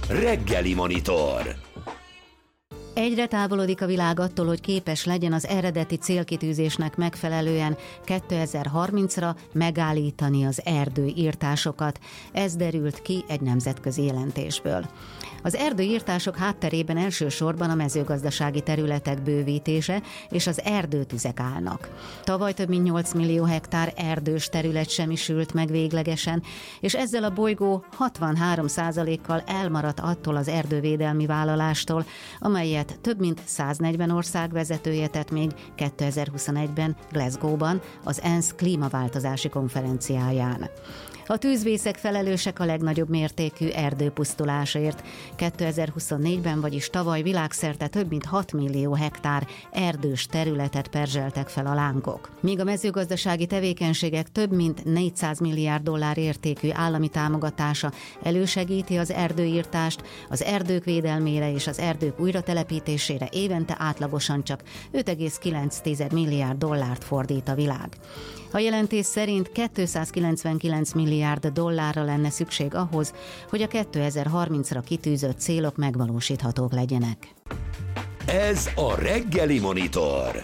Reggeli Monitor. Egyre távolodik a világ attól, hogy képes legyen az eredeti célkitűzésnek megfelelően 2030-ra megállítani az erdőirtásokat. Ez derült ki egy nemzetközi jelentésből. Az erdőirtások hátterében elsősorban a mezőgazdasági területek bővítése és az erdőtüzek állnak. Tavaly több mint 8 millió hektár erdős terület semmisült meg véglegesen, és ezzel a bolygó 63%-kal elmaradt attól az erdővédelmi vállalástól, amelyet több mint 140 ország vezetője tett még 2021-ben Glasgow-ban az ENSZ klímaváltozási konferenciáján. A tűzvészek felelősek a legnagyobb mértékű erdőpusztulásért. 2024-ben, vagyis tavaly világszerte több mint 6 millió hektár erdős területet perzseltek fel a lángok. Míg a mezőgazdasági tevékenységek több mint 400 milliárd dollár értékű állami támogatása elősegíti az erdőirtást, az erdők védelmére és az erdők újratelepítésére évente átlagosan csak 5,9 milliárd dollárt fordít a világ. A jelentés szerint 299 milliárd dollárra lenne szükség ahhoz, hogy a 2030-ra kitűzött célok megvalósíthatók legyenek. Ez a Reggeli Monitor.